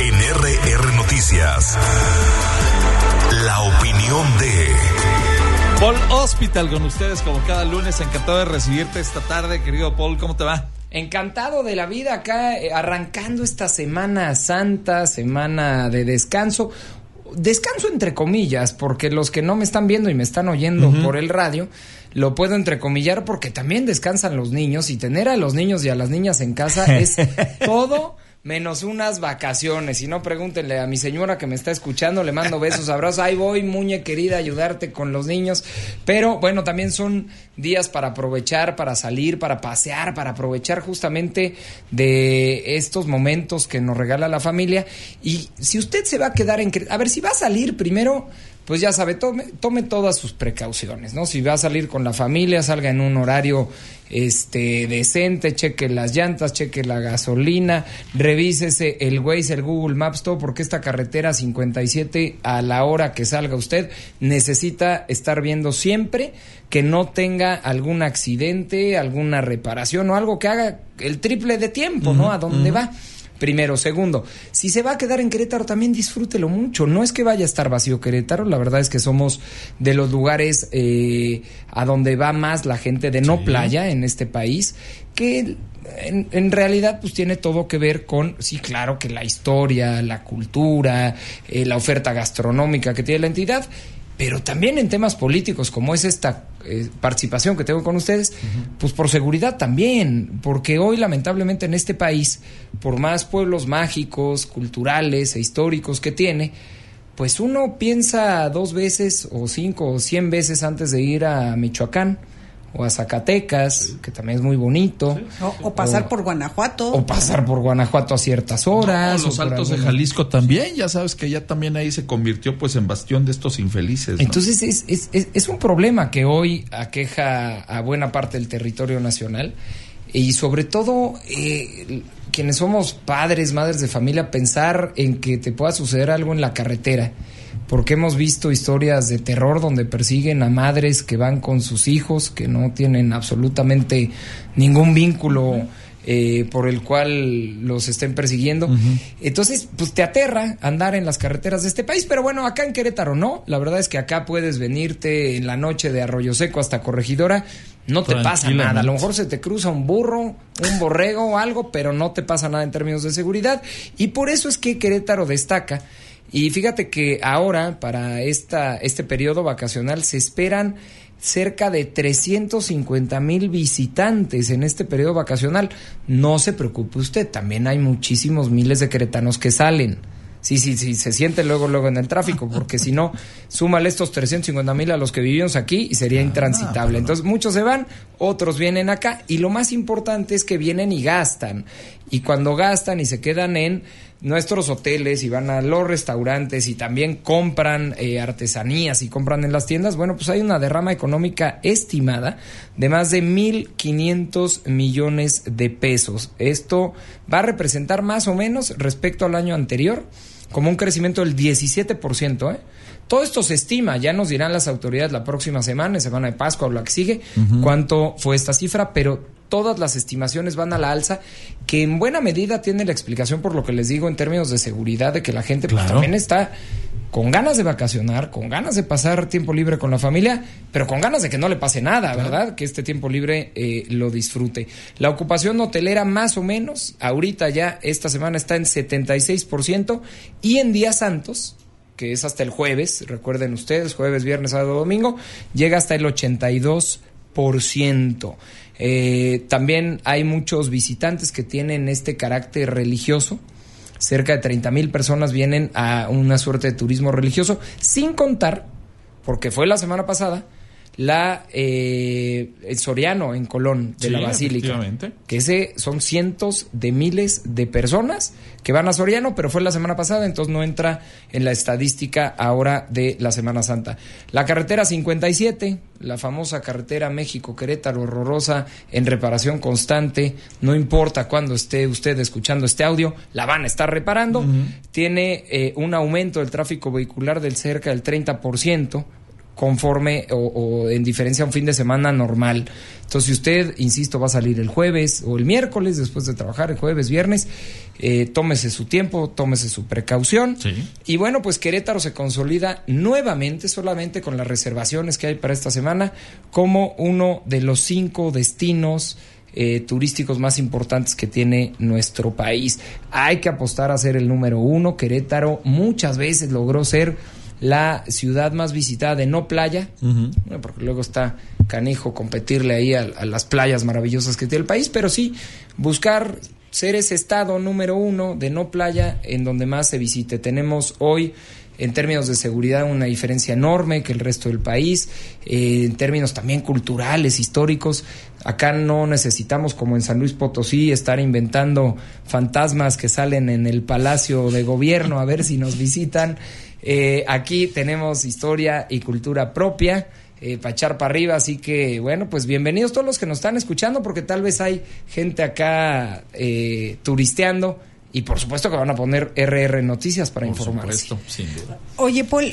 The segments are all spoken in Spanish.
En RR Noticias, la opinión de Paul Hospital con ustedes como cada lunes. Encantado de recibirte esta tarde, querido Paul. ¿Cómo te va? Encantado de la vida acá, arrancando esta Semana Santa, semana de descanso. Descanso entre comillas, porque los que no me están viendo y me están oyendo por el radio, lo puedo entrecomillar porque también descansan los niños, y tener a los niños y a las niñas en casa es todo menos unas vacaciones. Si no, pregúntenle a mi señora que me está escuchando, le mando besos, abrazos. Ahí voy, muñe querida, a ayudarte con los niños. Pero bueno, también son días para aprovechar, para salir, para pasear, para aprovechar justamente de estos momentos que nos regala la familia. Y si usted se va a quedar a ver, si va a salir primero, pues ya sabe, tome todas sus precauciones, ¿no? Si va a salir con la familia, salga en un horario decente, cheque las llantas, cheque la gasolina, revísese el Waze, el Google Maps, todo, porque esta carretera 57, a la hora que salga usted, necesita estar viendo siempre que no tenga algún accidente, alguna reparación o algo que haga el triple de tiempo, ¿no? A dónde va. Primero. Segundo, si se va a quedar en Querétaro, también disfrútelo mucho. No es que vaya a estar vacío Querétaro, la verdad es que somos de los lugares a donde va más la gente de no playa en este país, que en realidad pues tiene todo que ver con, sí, claro, que la historia, la cultura, la oferta gastronómica que tiene la entidad, pero también en temas políticos, como es esta participación que tengo con ustedes, pues por seguridad también, porque hoy lamentablemente en este país, por más pueblos mágicos, culturales e históricos que tiene, pues uno piensa 2 veces o 5 o 100 veces antes de ir a Michoacán o a Zacatecas, que también es muy bonito. O pasar por Guanajuato. O pasar por Guanajuato a ciertas horas. Los Altos de Jalisco también, ya sabes que ya también ahí se convirtió pues en bastión de estos infelices, ¿no? Entonces es un problema que hoy aqueja a buena parte del territorio nacional, y sobre todo quienes somos padres, madres de familia, pensar en que te pueda suceder algo en la carretera, porque hemos visto historias de terror donde persiguen a madres que van con sus hijos, que no tienen absolutamente ningún vínculo por el cual los estén persiguiendo. Entonces, pues te aterra andar en las carreteras de este país, pero bueno, acá en Querétaro no. La verdad es que acá puedes venirte en la noche de Arroyo Seco hasta Corregidora, no te pasa nada. A lo mejor se te cruza un burro, un borrego o algo, pero no te pasa nada en términos de seguridad, y por eso es que Querétaro destaca. Y fíjate que ahora, para este periodo vacacional, se esperan cerca de 350,000 visitantes en este periodo vacacional. No se preocupe usted, también hay muchísimos miles de queretanos que salen. Sí, se siente luego en el tráfico, porque si no, súmale estos 350,000 a los que vivimos aquí y sería intransitable. Entonces muchos se van, otros vienen acá, y lo más importante es que vienen y gastan. Y cuando gastan y se quedan en nuestros hoteles y van a los restaurantes y también compran artesanías y compran en las tiendas, bueno, pues hay una derrama económica estimada de más de 1,500 millones de pesos. Esto va a representar más o menos, respecto al año anterior, como un crecimiento del 17%, Todo esto se estima, ya nos dirán las autoridades la próxima semana, en semana de Pascua o la que sigue, cuánto fue esta cifra, pero todas las estimaciones van a la alza, que en buena medida tiene la explicación por lo que les digo en términos de seguridad, de que la gente pues, también está con ganas de vacacionar, con ganas de pasar tiempo libre con la familia, pero con ganas de que no le pase nada, ¿verdad? Que este tiempo libre lo disfrute. La ocupación hotelera más o menos, ahorita ya esta semana está en 76%, y en días santos, que es hasta el jueves, recuerden ustedes, jueves, viernes, sábado, domingo, llega hasta el 82%. También hay muchos visitantes que tienen este carácter religioso. Cerca de 30,000 personas vienen a una suerte de turismo religioso, sin contar, porque fue la semana pasada, el Soriano en Colón de la Basílica, que ese son cientos de miles de personas que van a Soriano, pero fue la semana pasada, entonces no entra en la estadística ahora de la Semana Santa. La carretera 57, la famosa carretera México-Querétaro, horrorosa, en reparación constante, no importa cuándo esté usted escuchando este audio, la van a estar reparando. Tiene un aumento del tráfico vehicular del cerca del 30%, conforme o en diferencia a un fin de semana normal. Entonces, si usted, insisto, va a salir el jueves o el miércoles después de trabajar, el jueves, viernes, tómese su tiempo, tómese su precaución. Sí. Y bueno, pues Querétaro se consolida nuevamente, solamente con las reservaciones que hay para esta semana, como uno de los 5 destinos turísticos más importantes que tiene nuestro país. Hay que apostar a ser el número 1. Querétaro muchas veces logró ser la ciudad más visitada de no playa, porque luego está canijo competirle ahí a las playas maravillosas que tiene el país, pero sí buscar ser ese estado número 1 de no playa en donde más se visite. Tenemos hoy, en términos de seguridad, una diferencia enorme que el resto del país, en términos también culturales, históricos. Acá no necesitamos, como en San Luis Potosí, estar inventando fantasmas que salen en el Palacio de Gobierno a ver si nos visitan. Aquí tenemos historia y cultura propia, para echar para arriba, así que bueno, pues bienvenidos todos los que nos están escuchando, porque tal vez hay gente acá turisteando. Y por supuesto que van a poner RR Noticias para informarse. Por supuesto, sin duda. Oye, Paul,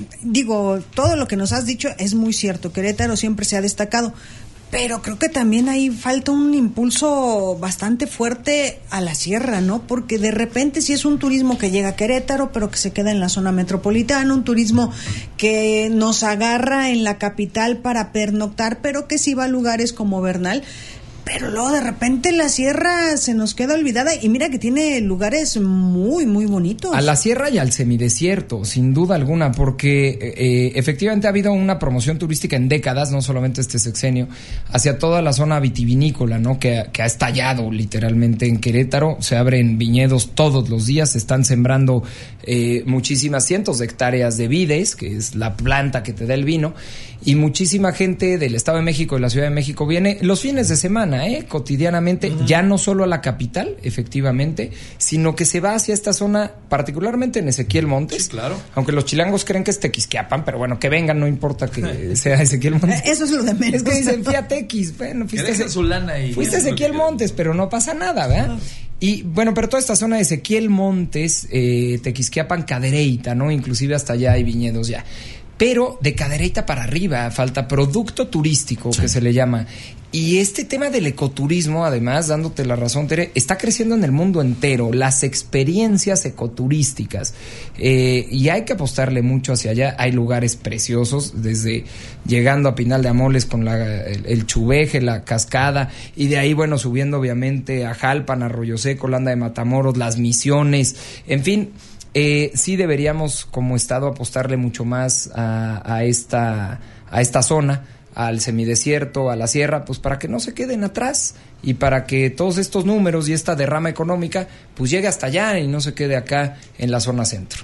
todo lo que nos has dicho es muy cierto. Querétaro siempre se ha destacado, pero creo que también ahí falta un impulso bastante fuerte a la sierra, ¿no? Porque de repente sí es un turismo que llega a Querétaro, pero que se queda en la zona metropolitana, un turismo que nos agarra en la capital para pernoctar, pero que sí va a lugares como Bernal. Pero luego de repente la sierra se nos queda olvidada, y mira que tiene lugares muy, muy bonitos. A la sierra y al semidesierto, sin duda alguna, porque efectivamente ha habido una promoción turística en décadas, no solamente este sexenio, hacia toda la zona vitivinícola, ¿no? Que ha estallado literalmente en Querétaro. Se abren viñedos todos los días, se están sembrando muchísimas cientos de hectáreas de vides, que es la planta que te da el vino, y muchísima gente del Estado de México y de la Ciudad de México viene los fines de semana, cotidianamente, ya no solo a la capital, efectivamente, sino que se va hacia esta zona, particularmente en Ezequiel Montes. Sí, claro. Aunque los chilangos creen que es Tequisquiapan, pero bueno, que vengan, no importa que sea Ezequiel Montes. Eso es lo de menos. Es que dicen, fui a Tequis, bueno, fuiste a Ezequiel Montes, pero no pasa nada, ¿verdad? Y bueno, pero toda esta zona de Ezequiel Montes, Tequisquiapan, Cadereyta, ¿no? Inclusive hasta allá hay viñedos ya. Pero de Cadereyta para arriba falta producto turístico, sí, que se le llama. Y este tema del ecoturismo, además, dándote la razón, Tere, está creciendo en el mundo entero. Las experiencias ecoturísticas. Y hay que apostarle mucho hacia allá. Hay lugares preciosos, desde llegando a Pinal de Amoles con el Chuveje, la cascada. Y de ahí, bueno, subiendo obviamente a Jalpan, Arroyo Seco, Landa de Matamoros, Las Misiones. En fin, sí deberíamos como Estado apostarle mucho más a esta zona, al semidesierto, a la sierra, pues para que no se queden atrás y para que todos estos números y esta derrama económica pues llegue hasta allá y no se quede acá en la zona centro.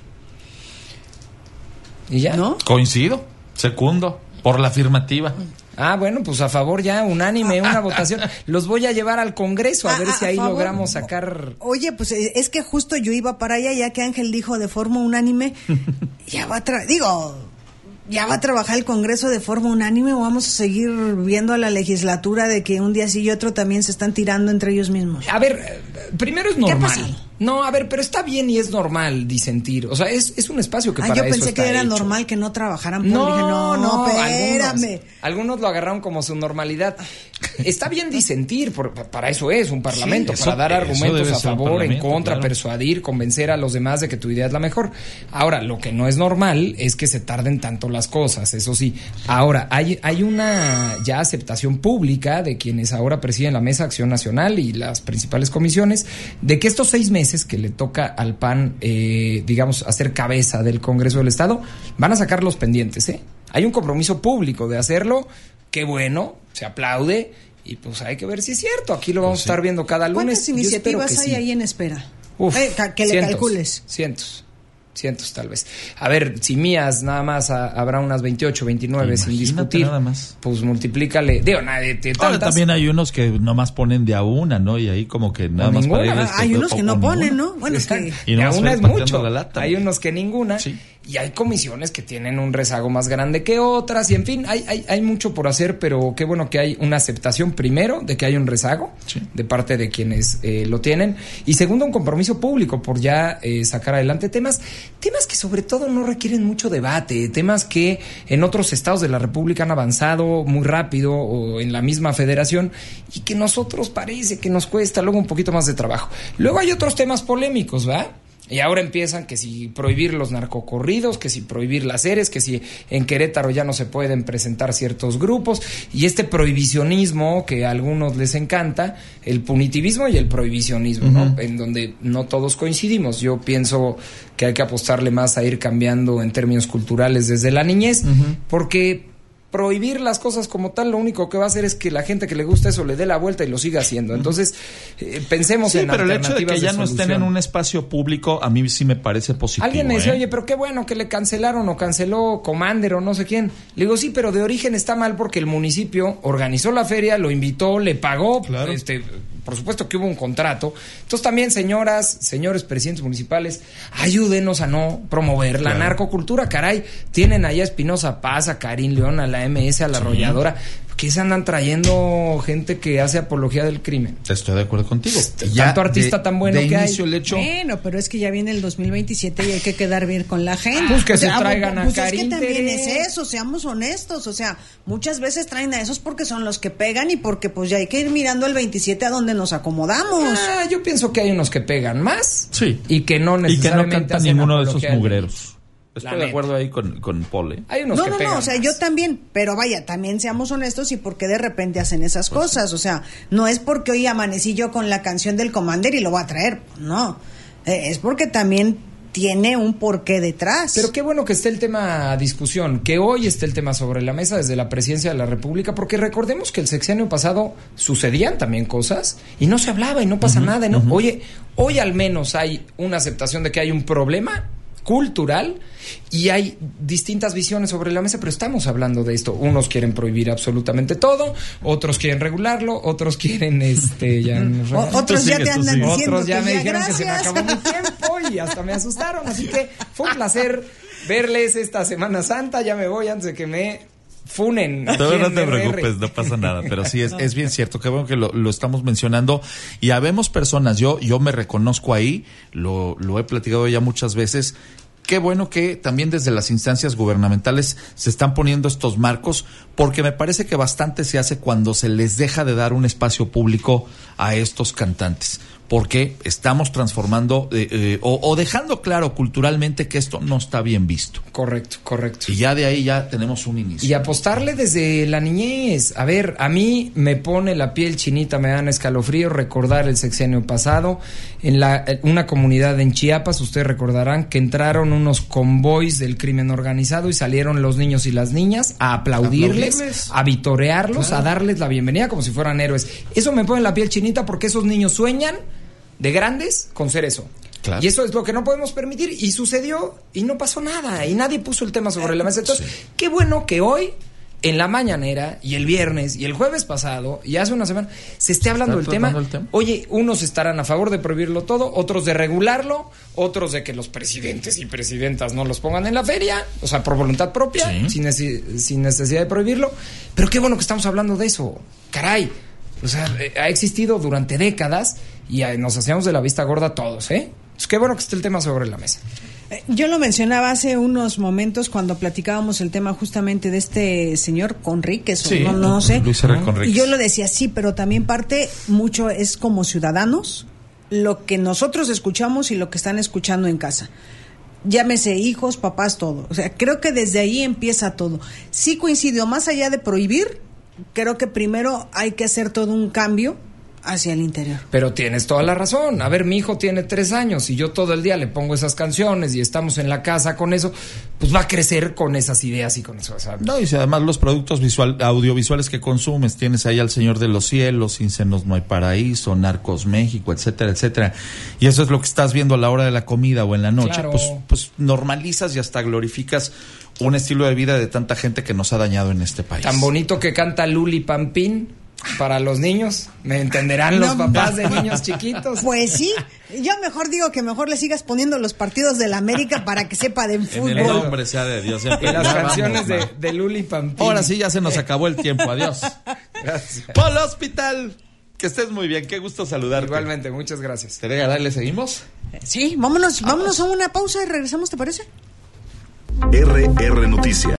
¿Y ya? ¿No? Coincido, secundo, por la afirmativa. Ah, bueno, pues a favor ya, unánime, una votación. Los voy a llevar al Congreso a ver si ahí logramos sacar... Oye, pues es que justo yo iba para allá, ya que Ángel dijo de forma unánime, ya va a trabajar el Congreso de forma unánime, o vamos a seguir viendo a la legislatura de que un día sí y otro también se están tirando entre ellos mismos. A ver, primero es normal. ¿Qué pasa? No, a ver, pero está bien y es normal disentir. O sea, es un espacio que para eso está hecho. Yo pensé que era normal que no trabajaran. No, dije, no, espérame. Algunos lo agarraron como su normalidad. Está bien disentir, para eso es un parlamento, sí, para dar argumentos a favor, en contra, claro, persuadir, convencer a los demás de que tu idea es la mejor. Ahora, lo que no es normal es que se tarden tanto las cosas, eso sí. Ahora, hay una ya aceptación pública de quienes ahora presiden la Mesa de Acción Nacional y las principales comisiones, de que estos 6 meses que le toca al PAN, digamos, hacer cabeza del Congreso del Estado, van a sacar los pendientes, Hay un compromiso público de hacerlo, qué bueno, se aplaude, y pues hay que ver si es cierto. Aquí lo vamos a estar viendo cada lunes. ¿Cuántas iniciativas hay ahí en espera? Que le calcules. Cientos tal vez. A ver, si mías nada más habrá unas 28, 29 Imagínate, sin discutir, nada más. Pues multiplícale. Tantas. Ahora también hay unos que nomás ponen de a una, ¿no? Y ahí como que nada más ninguna. para irles Hay unos que no ponen, ¿no? Bueno, es que... Y no a una es pateando mucho. la lata. Hay unos que ninguna. Sí. y hay comisiones que tienen un rezago más grande que otras, y en fin, hay mucho por hacer, pero qué bueno que hay una aceptación, primero, de que hay un rezago de parte de quienes lo tienen, y segundo, un compromiso público por ya sacar adelante temas que sobre todo no requieren mucho debate, temas que en otros estados de la República han avanzado muy rápido, o en la misma federación, y que nosotros parece que nos cuesta luego un poquito más de trabajo. Luego hay otros temas polémicos, ¿va? Y ahora empiezan que si prohibir los narcocorridos, que si prohibir las series, que si en Querétaro ya no se pueden presentar ciertos grupos, y este prohibicionismo que a algunos les encanta, el punitivismo y el prohibicionismo, ¿no? En donde no todos coincidimos. Yo pienso que hay que apostarle más a ir cambiando en términos culturales desde la niñez, porque prohibir las cosas como tal, lo único que va a hacer es que la gente que le gusta eso le dé la vuelta y lo siga haciendo. Entonces, pensemos en alternativas. Sí, pero el hecho de que ya no estén en un espacio público, a mí sí me parece positivo. Alguien me dice, oye, pero qué bueno que le cancelaron o canceló Commander o no sé quién. Le digo, sí, pero de origen está mal porque el municipio organizó la feria, lo invitó, le pagó, claro. Por supuesto que hubo un contrato. Entonces también, señores presidentes municipales, ayúdenos a no promover la narcocultura, caray. Tienen allá a Espinosa Paz, a Karim León, a la MS, a la Arrolladora. ¿Qué se andan trayendo gente que hace apología del crimen? Estoy de acuerdo contigo. Tanto artista tan bueno que hay. El hecho... Bueno, pero es que ya viene el 2027 y hay que quedar bien con la gente. Pues que se traigan a Karim. Es que también es eso, seamos honestos. O sea, muchas veces traen a esos porque son los que pegan y porque pues ya hay que ir mirando el 27 a donde nos acomodamos. Yo pienso que hay unos que pegan más. Sí. Y que no necesariamente y que no cantan ninguno de esos mugreros. Estoy de acuerdo ahí con Paul. Hay unos que pegan o sea, más. yo también, pero vaya, también seamos honestos y por qué de repente hacen esas cosas. O sea, no es porque hoy amanecí yo con la canción del Commander y lo voy a traer, no. Es porque también tiene un porqué detrás. Pero qué bueno que esté el tema a discusión, que hoy esté el tema sobre la mesa desde la presidencia de la República, porque recordemos que el sexenio pasado sucedían también cosas y no se hablaba y no pasa nada, ¿no? Oye, hoy al menos hay una aceptación de que hay un problema cultural y hay distintas visiones sobre la mesa, pero estamos hablando de esto. Unos quieren prohibir absolutamente todo, otros quieren regularlo, otros quieren otros ya te andan diciendo otros ya me dijeron gracias. que se me acabó mi tiempo y hasta me asustaron, así que fue un placer verles esta Semana Santa. Ya me voy antes de que me funen. No te preocupes, no pasa nada, pero sí es bien cierto, qué bueno que lo estamos mencionando y habemos personas, yo me reconozco ahí, lo he platicado ya muchas veces. Qué bueno que también desde las instancias gubernamentales se están poniendo estos marcos, porque me parece que bastante se hace cuando se les deja de dar un espacio público a estos cantantes, porque estamos transformando o dejando claro culturalmente que esto no está bien visto. Correcto. Y ya de ahí ya tenemos un inicio. Y apostarle desde la niñez. A ver, a mí me pone la piel chinita, me dan escalofrío recordar el sexenio pasado. En una comunidad en Chiapas, ustedes recordarán que entraron unos convoys del crimen organizado y salieron los niños y las niñas a aplaudirles. A vitorearlos, claro, a darles la bienvenida como si fueran héroes. Eso me pone la piel chinita porque esos niños sueñan de grandes con ser eso. Claro. Y eso es lo que no podemos permitir. Y sucedió y no pasó nada. Y nadie puso el tema sobre la mesa. Entonces, qué bueno que hoy, en la mañanera, y el viernes, y el jueves pasado, y hace una semana, se esté hablando del tema. Oye, unos estarán a favor de prohibirlo todo, otros de regularlo, otros de que los presidentes y presidentas no los pongan en la feria, o sea, por voluntad propia, sin necesidad de prohibirlo. Pero qué bueno que estamos hablando de eso. Caray. O sea, ha existido durante décadas y nos hacíamos de la vista gorda todos, ¿eh? Pues qué bueno que esté el tema sobre la mesa. Yo lo mencionaba hace unos momentos cuando platicábamos el tema justamente de este señor Conríquez, no sé. Luis R. Conríquez. Y yo lo decía, sí, pero también parte mucho es como ciudadanos, lo que nosotros escuchamos y lo que están escuchando en casa. Llámese hijos, papás, todo. O sea, creo que desde ahí empieza todo. Sí coincido, más allá de prohibir, creo que primero hay que hacer todo un cambio hacia el interior. Pero tienes toda la razón. A ver, mi hijo tiene 3 años y yo todo el día le pongo esas canciones y estamos en la casa con eso, pues va a crecer con esas ideas y con eso, ¿sabes? No, y si además los productos audiovisuales que consumes, tienes ahí al Señor de los Cielos, Sin Senos No Hay Paraíso, Narcos México, etcétera, etcétera. Y eso es lo que estás viendo a la hora de la comida o en la noche, claro. pues normalizas y hasta glorificas un estilo de vida de tanta gente que nos ha dañado en este país. Tan bonito que canta Luli Pampín. para los niños. Me entenderán los papás de niños chiquitos. Pues sí, yo mejor digo que mejor le sigas poniendo los partidos de la América para que sepa de fútbol. En el nombre sea de Dios. Y las canciones de Luli Pampín. Ahora sí, ya se nos acabó el tiempo. Adiós. Gracias. Paul Hospital. Que estés muy bien. Qué gusto saludarte. Igualmente, muchas gracias. Terega, ¿le seguimos? Sí, vámonos a una pausa y regresamos, ¿te parece? RR Noticias.